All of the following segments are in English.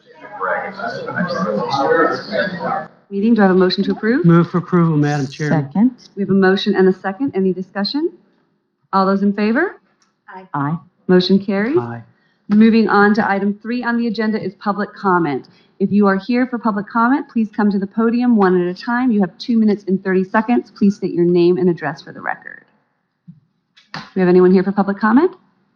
Meeting, do I have a motion to approve? Move for approval, Madam Chairman. Second. We have a motion and a second. Any discussion? All those in favor? Aye. Motion carries. Aye. Moving on to item 3 on the agenda is public comment. If you are here for public comment, please come to the podium one at a time. You have 2 minutes and 30 seconds. Please state your name and address for the record. Do we have anyone here for public comment?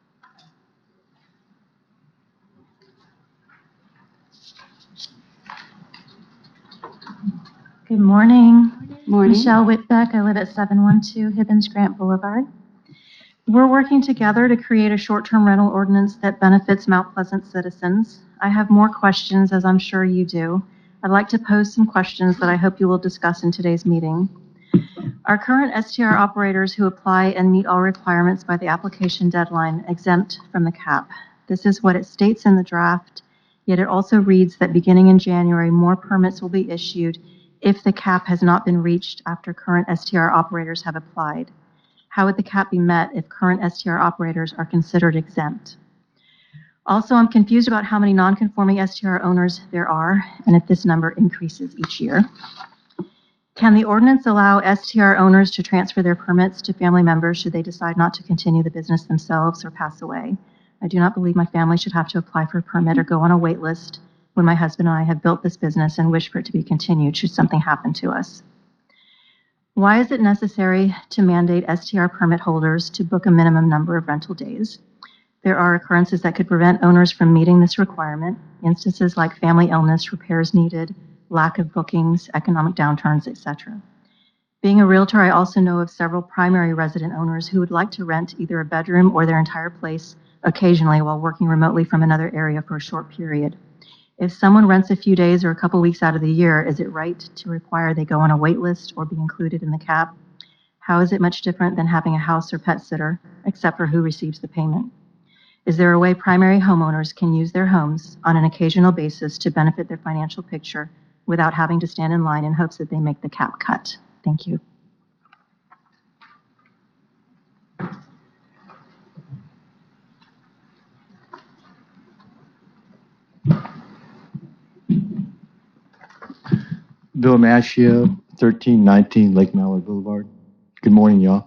Good morning. Morning. Michelle Whitbeck. I live at 712 Hibbins Grant Boulevard. We're working together to create a short-term rental ordinance that benefits Mount Pleasant citizens. I have more questions, as I'm sure you do. I'd like to pose some questions that I hope you will discuss in today's meeting. Are current STR operators who apply and meet all requirements by the application deadline exempt from the cap? This is what it states in the draft, yet it also reads that beginning in January, more permits will be issued if the cap has not been reached after current STR operators have applied. How would the cap be met if current STR operators are considered exempt? Also, I'm confused about how many non-conforming STR owners there are and if this number increases each year. Can the ordinance allow STR owners to transfer their permits to family members should they decide not to continue the business themselves or pass away? I do not believe my family should have to apply for a permit or go on a wait list when my husband and I have built this business and wish for it to be continued should something happen to us. Why is it necessary to mandate STR permit holders to book a minimum number of rental days? There are occurrences that could prevent owners from meeting this requirement, instances like family illness, repairs needed, lack of bookings, economic downturns, etc. Being a realtor, I also know of several primary resident owners who would like to rent either a bedroom or their entire place occasionally while working remotely from another area for a short period. If someone rents a few days or a couple weeks out of the year, is it right to require they go on a wait list or be included in the cap? How is it much different than having a house or pet sitter, except for who receives the payment? Is there a way primary homeowners can use their homes on an occasional basis to benefit their financial picture without having to stand in line in hopes that they make the cap cut? Thank you. Bill Mashio, 1319 Lake Mallard Boulevard. Good morning, y'all.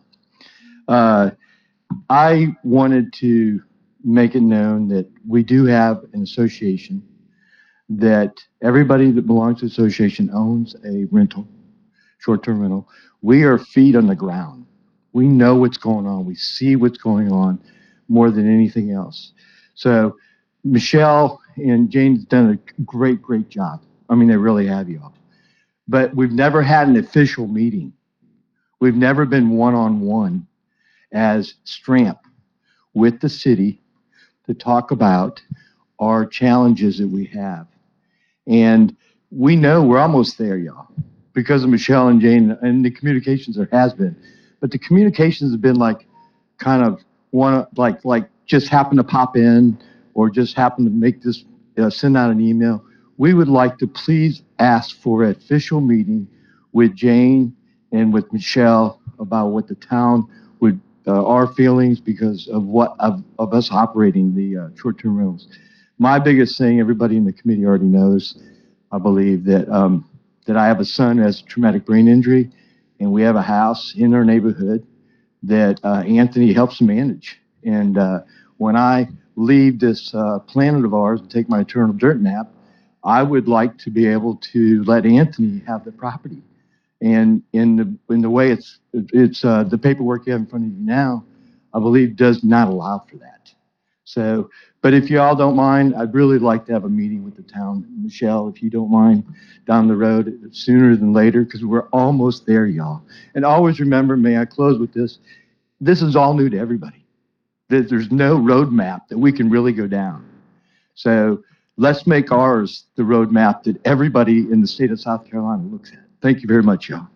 I wanted to make it known that we do have an association, that everybody that belongs to the association owns a rental, short-term rental. We are feet on the ground. We know what's going on. We see what's going on more than anything else. So Michelle and Jane's done a great, great job. I mean, they really have, y'all. But we've never had an official meeting. We've never been one-on-one as STRAMP with the city to talk about our challenges that we have. And we know we're almost there, y'all, because of Michelle and Jane, and the communications there has been. But the communications have been like kind of like just happen to pop in or just happen to make this, send out an email. We would like to please ask for an official meeting with Jane and with Michelle about what the town would, our feelings because of of us operating the short-term rentals. My biggest thing, everybody in the committee already knows, I believe, that that I have a son who has a traumatic brain injury, and we have a house in our neighborhood that Anthony helps manage. And when I leave this planet of ours and take my eternal dirt nap, I would like to be able to let Anthony have the property. And in the way it's the paperwork you have in front of you now, I believe does not allow for that. So, but if you all don't mind, I'd really like to have a meeting with the town. Michelle, if you don't mind, down the road sooner than later, because we're almost there, y'all. And always remember, may I close with this, this is all new to everybody. There's no roadmap that we can really go down. So let's make ours the roadmap that everybody in the state of South Carolina looks at. Thank you very much, y'all.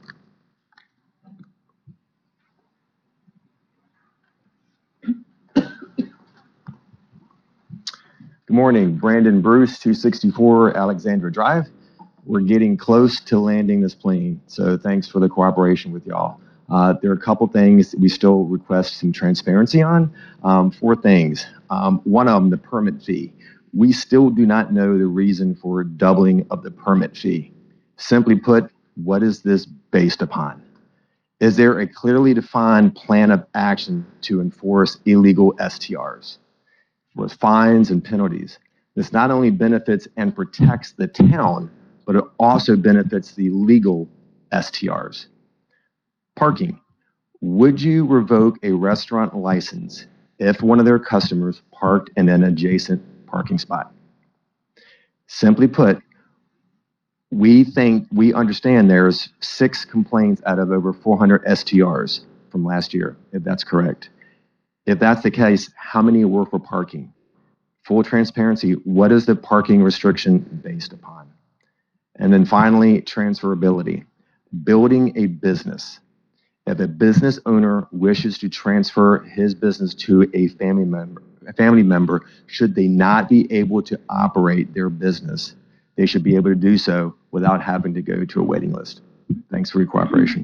Good morning, Brandon Bruce, 264 Alexandra Drive. We're getting close to landing this plane, so thanks for the cooperation with y'all. There are a couple things that we still request some transparency on. 4 things. One of them, the permit fee. we still do not know the reason for doubling of the permit fee. Simply put, what is this based upon? Is there a clearly defined plan of action to enforce illegal STRs with fines and penalties? This not only benefits and protects the town, but it also benefits the legal STRs. Parking. Would you revoke a restaurant license if one of their customers parked in an adjacent parking spot? Simply put, we understand there's 6 complaints out of over 400 STRs from last year, if that's correct. If that's the case, how many were for parking? Full transparency, what is the parking restriction based upon? And then finally, transferability. Building a business. If a business owner wishes to transfer his business to a family member, should they not be able to operate their business, they should be able to do so without having to go to a waiting list. Thanks for your cooperation.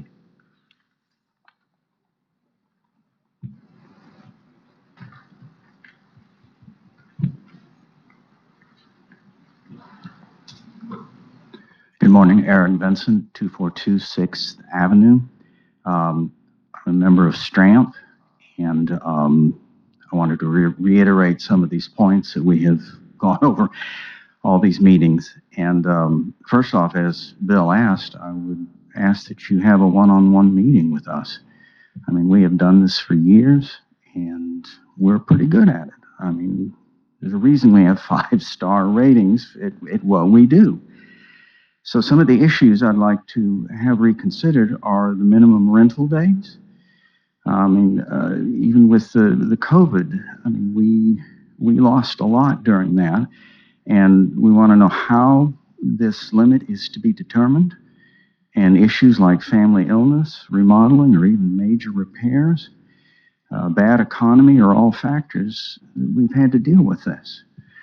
Good morning, Aaron Benson, 242 6th Avenue. I'm a member of STRAMP, and I wanted to reiterate some of these points that we have gone over all these meetings. And first off, as Bill asked, I would ask that you have a one-on-one meeting with us. I mean, we have done this for years, and we're pretty good at it. I mean, there's a reason we have 5-star ratings at what we do. So some of the issues I'd like to have reconsidered are the minimum rental days. I mean, even with the COVID, I mean, we lost a lot during that, and we want to know how this limit is to be determined, and issues like family illness, remodeling, or even major repairs, bad economy are all factors. We've had to deal with this.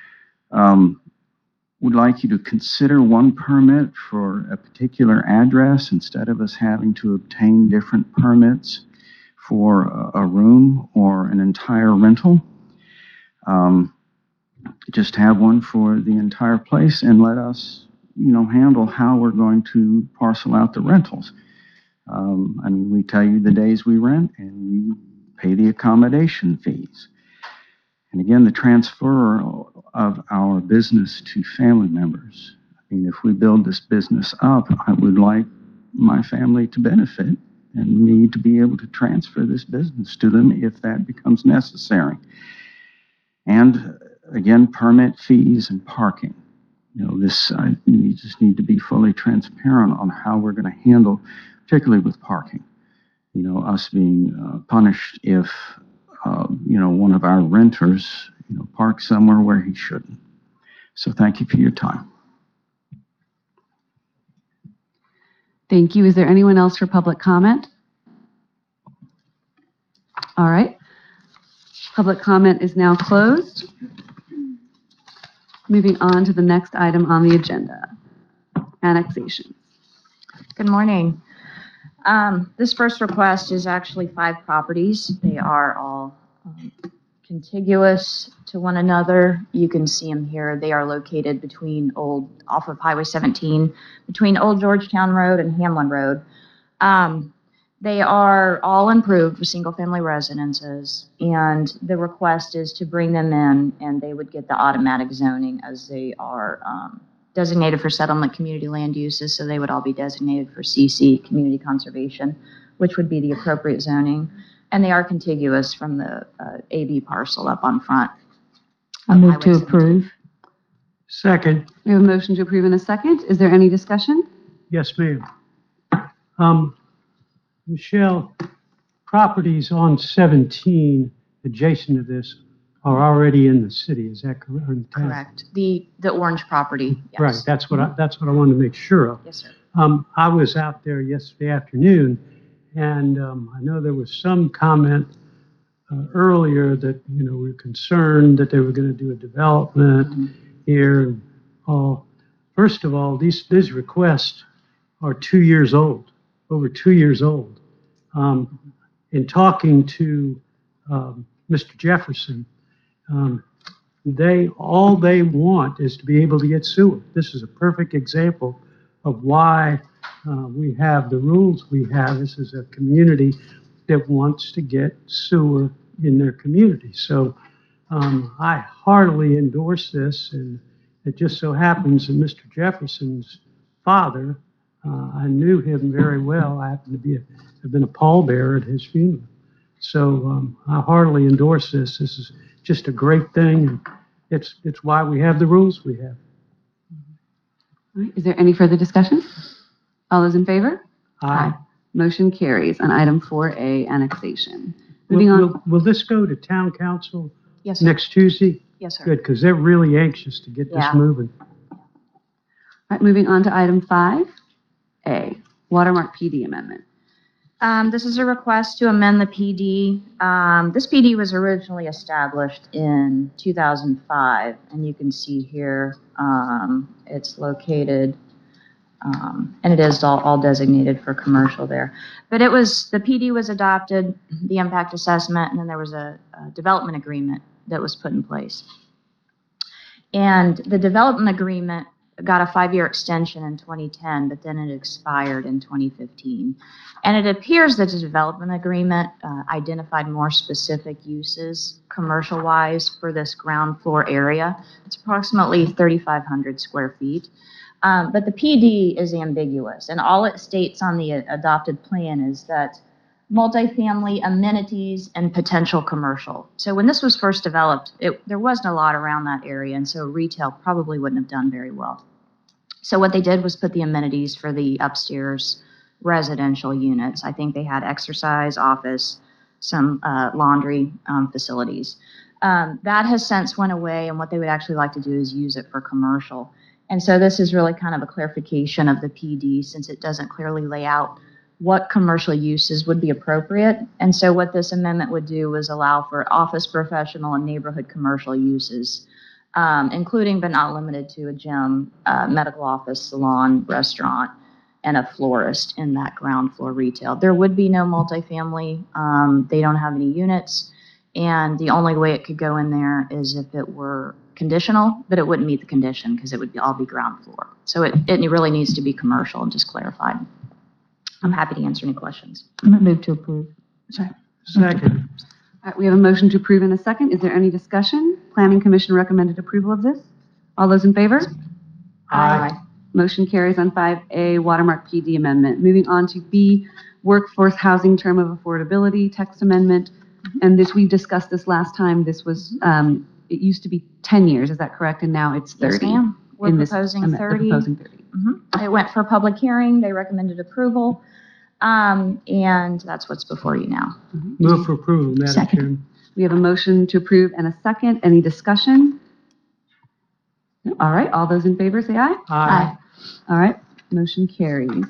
Would like you to consider one permit for a particular address instead of us having to obtain different permits for a room or an entire rental. Just have one for the entire place and let us, handle how we're going to parcel out the rentals. I mean, we tell you the days we rent and we pay the accommodation fees. And again, the transfer of our business to family members. I mean, if we build this business up, I would like my family to benefit and me to be able to transfer this business to them if that becomes necessary. And again, permit fees and parking. We just need to be fully transparent on how we're going to handle, particularly with parking. Us being punished if one of our renters, parks somewhere where he shouldn't. So thank you for your time. Thank you. Is there anyone else for public comment? All right. Public comment is now closed. Moving on to the next item on the agenda, annexation. Good morning. This first request is actually 5 properties. They are all contiguous to one another. You can see them here. They are located off of Highway 17, between Old Georgetown Road and Hamlin Road. They are all improved with single-family residences, and the request is to bring them in, and they would get the automatic zoning as they are designated for settlement community land uses, so they would all be designated for CC, community conservation, which would be the appropriate zoning. And they are contiguous from the AB parcel up on front. I move to approve. Second. We have a motion to approve in a second. Is there any discussion? Yes, ma'am. Michelle, properties on 17 adjacent to this are already in the city. Is that correct? Correct. The orange property. Yes. Right. That's what I wanted to make sure of. Yes, sir. I was out there yesterday afternoon, and I know there was some comment earlier that we were concerned that they were going to do a development here. And all. First of all, these requests are 2 years old, over 2 years old. In talking to Mr. Jefferson, all they want is to be able to get sewer. This is a perfect example of why we have the rules we have. This is a community that wants to get sewer in their community. So I heartily endorse this, and it just so happens that Mr. Jefferson's father, I knew him very well. I happened to have been a pallbearer at his funeral. So I heartily endorse this. This is just a great thing, and it's why we have the rules we have. All right, is there any further discussion? All those in favor? Aye. Motion carries on item 4A, annexation. Moving on. Will this go to town council Yes, sir. next Tuesday? Yes, sir. Good, because they're really anxious to get this Yeah. moving. All right, moving on to item 5A, Watermark PD amendment. This is a request to amend the PD. This PD was originally established in 2005, and you can see here it's located, and it is all designated for commercial there. But the PD was adopted, the impact assessment, and then there was a development agreement that was put in place. And the development agreement got a 5-year extension in 2010, but then it expired in 2015. And it appears that the development agreement identified more specific uses, commercial-wise, for this ground floor area. It's approximately 3,500 square feet. But the PD is ambiguous, and all it states on the adopted plan is that multifamily amenities and potential commercial. So when this was first developed, there wasn't a lot around that area, and so retail probably wouldn't have done very well. So what they did was put the amenities for the upstairs residential units. I think they had exercise, office, some laundry facilities. That has since went away, and what they would actually like to do is use it for commercial. And so this is really kind of a clarification of the PD, since it doesn't clearly lay out what commercial uses would be appropriate. And so what this amendment would do was allow for office, professional, and neighborhood commercial uses, including but not limited to a gym, medical office, salon, restaurant, and a florist in that ground floor retail. There would be no multifamily. They don't have any units. And the only way it could go in there is if it were conditional, but it wouldn't meet the condition because it would all be ground floor. So it really needs to be commercial, and just clarified. I'm happy to answer any questions. I'm going to move to approve. Sorry. Second. All right, we have a motion to approve in a second. Is there any discussion? Planning Commission recommended approval of this. All those in favor? Aye. Motion carries on 5A, Watermark PD amendment. Moving on to B, Workforce Housing Term of Affordability Text Amendment. And this, we discussed this last time. This was, it used to be 10 years, is that correct? And now it's 30? Yes, ma'am. We're in this proposing amendment. 30. They're proposing 30. It went for public hearing. They recommended approval. And that's what's before you now. Move for approval, Madam Second. Chairman. We have a motion to approve and a second. Any discussion? No? All right, all those in favor say aye. Aye. All right, motion carries.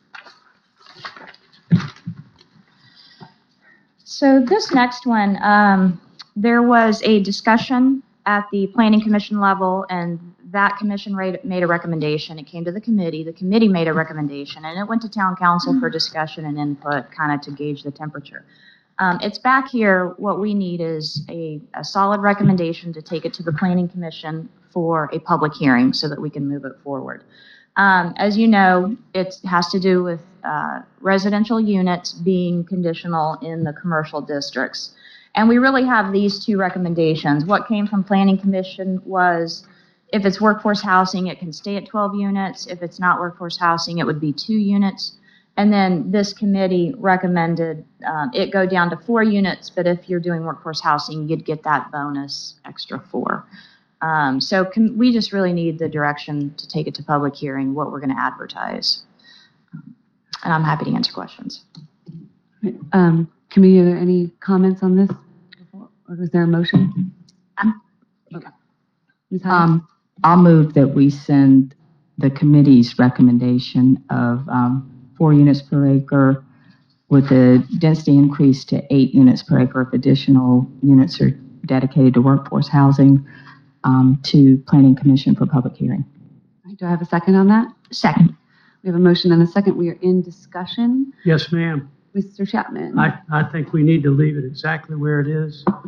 So this next one, there was a discussion at the Planning Commission level, and that commission made a recommendation. It came to the committee made a recommendation, and it went to town council for discussion and input, kind of to gauge the temperature. It's back here. What we need is a solid recommendation to take it to the Planning Commission for a public hearing so that we can move it forward. As you know, it has to do with residential units being conditional in the commercial districts. And we really have these two recommendations. What came from Planning Commission was, if it's workforce housing, it can stay at 12 units. If it's not workforce housing, it would be 2 units. And then this committee recommended it go down to 4 units, but if you're doing workforce housing, you'd get that bonus extra 4. So we just really need the direction to take it to public hearing, what we're going to advertise. And I'm happy to answer questions. Committee, are there any comments on this? Or was there a motion? Okay. Ms. Hyde? I'll move that we send the committee's recommendation of 4 units per acre with the density increase to 8 units per acre if additional units are dedicated to workforce housing to Planning Commission for public hearing. Do I have a second on that? Second. We have a motion and a second. We are in discussion. Yes, ma'am. Mr. Chapman? I think we need to leave it exactly where it is.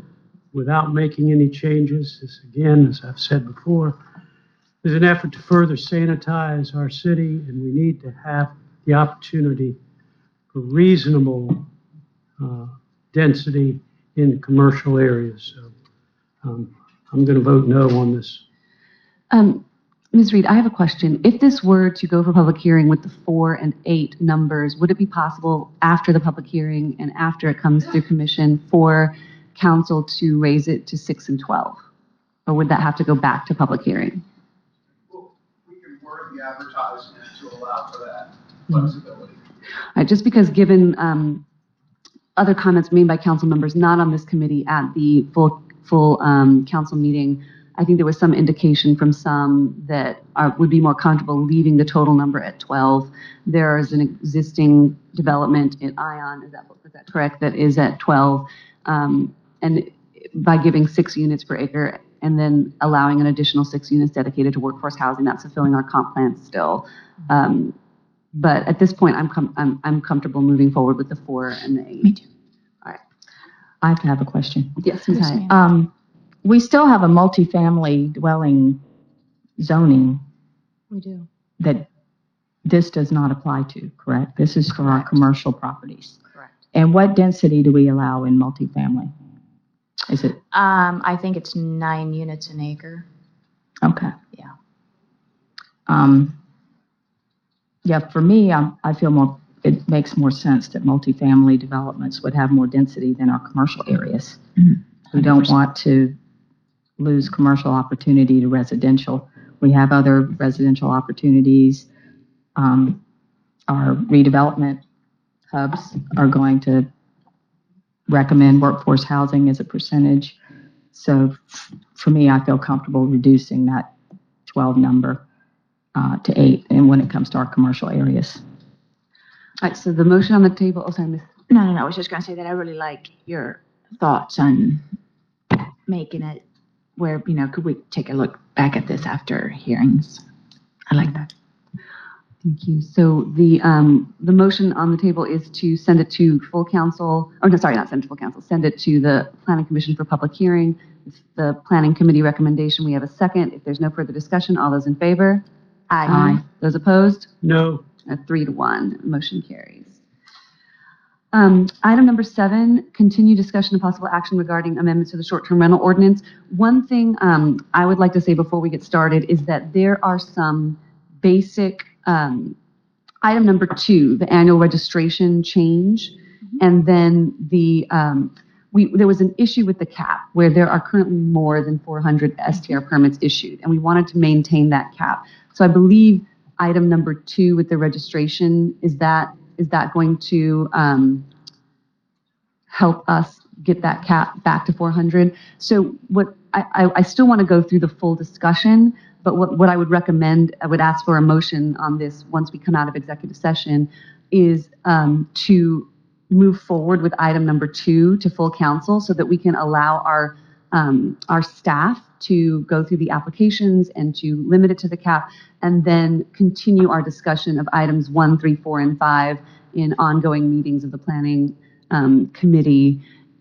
without making any changes. This, again, as I've said before, is an effort to further sanitize our city, and we need to have the opportunity for reasonable density in commercial areas. So I'm going to vote no on this. Ms. Reed, I have a question. If this were to go for public hearing with the 4 and 8 numbers, would it be possible after the public hearing and after it comes through commission for council to raise it to 6 and 12? Or would that have to go back to public hearing? Well, we can word the advertisement to allow for that flexibility. All right, just because given other comments made by council members not on this committee at the full council meeting, I think there was some indication from some that would be more comfortable leaving the total number at 12. There is an existing development in Ion, is that correct, that is at 12. And by giving 6 units per acre and then allowing an additional 6 units dedicated to workforce housing, that's fulfilling our comp plan still. But at this point, I'm comfortable moving forward with the 4 and the 8. Me too. All right. I have a question. Yes, Ms. Yes, Hyatt. ma'am. We still have a multifamily dwelling zoning We do. that this does not apply to, correct? This is for our Correct. commercial properties. Correct. And what density do we allow in multifamily? Is it, I think it's 9 units an acre. okay. Yeah. Yeah, for me, I feel more, it makes more sense that multifamily developments would have more density than our commercial areas. We don't want to lose commercial opportunity to residential. We have other residential opportunities. Our redevelopment hubs are going to recommend workforce housing as a percentage. So for me, I feel comfortable reducing that 12 number to 8, and when it comes to our commercial areas. All right, so the motion on the table, oh, sorry, Ms. No, I was just going to say that I really like your thoughts on making it where, could we take a look back at this after hearings? I like that. Thank you. So the motion on the table is to send it to full council, or no, sorry, not send it to full council, send it to the planning commission for public hearing. It's the planning committee recommendation. We have a second. If there's no further discussion, all those in favor? Aye. Those opposed? No. 3-1, motion carries. Item number 7, continue discussion and possible action regarding amendments to the short-term rental ordinance. One thing I would like to say before we get started is that there are some basic, item number 2, the annual registration change, and then there was an issue with the cap where there are currently more than 400 STR permits issued, and we wanted to maintain that cap. So I believe item number 2 with the registration, is that going to help us get that cap back to 400? So what I still want to go through the full discussion, but what I would recommend, I would ask for a motion on this once we come out of executive session, is to move forward with item number 2 to full council so that we can allow our staff to go through the applications and to limit it to the cap, and then continue our discussion of items 1, 3, 4, and 5 in ongoing meetings of the planning committee,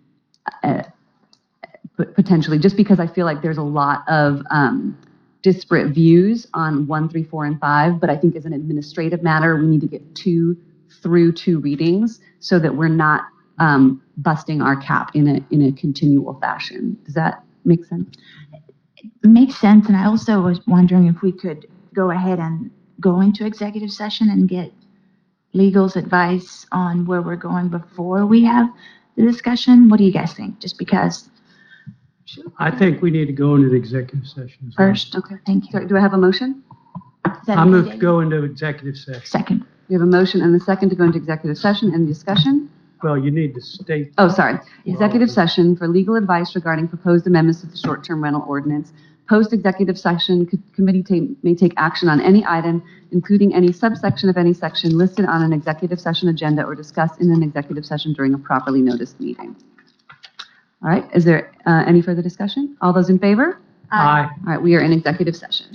potentially, just because I feel like there's a lot of disparate views on 1, 3, 4, and 5, but I think as an administrative matter, we need to get 2 through 2 readings so that we're not busting our cap in a continual fashion. Does that make sense? It makes sense, and I also was wondering if we could go ahead and go into executive session and get legal's advice on where we're going before we have the discussion. What do you guys think? Just because I think we need to go into the executive session. first. Okay. Thank you. So do I have a motion? Is that I okay, move to David? go into executive session. Second. We have a motion and a second to go into executive session and discussion. Well, you need to state. Oh, sorry. Executive session for legal advice regarding proposed amendments to the short-term rental ordinance. Post-executive session, committee may take action on any item, including any subsection of any section listed on an executive session agenda or discussed in an executive session during a properly noticed meeting. All right, is there any further discussion? All those in favor? Aye. All right, we are in executive session.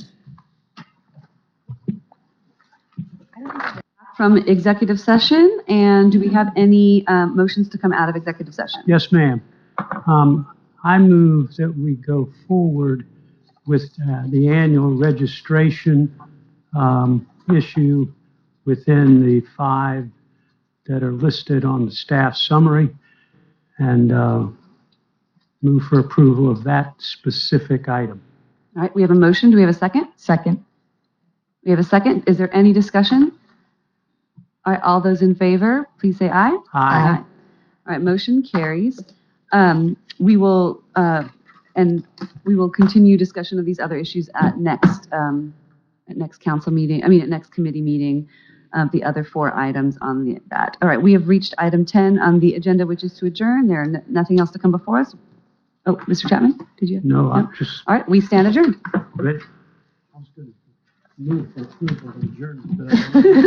From executive session, and do we have any motions to come out of executive session? Yes, ma'am. I move that we go forward with the annual registration issue within the 5 that are listed on the staff summary, and move for approval of that specific item. All right, we have a motion. Do we have a second? Second. We have a second. Is there any discussion? All right, all those in favor, please say aye. Aye. All right, motion carries. We will continue discussion of these other issues at next council meeting, at next committee meeting, the other 4 items on that. All right, we have reached item 10 on the agenda, which is to adjourn. There are nothing else to come before us. Oh, Mr. Chapman, did you? No, I'm just All right, we stand adjourned. ready. I was going to move for approval of adjournment, but I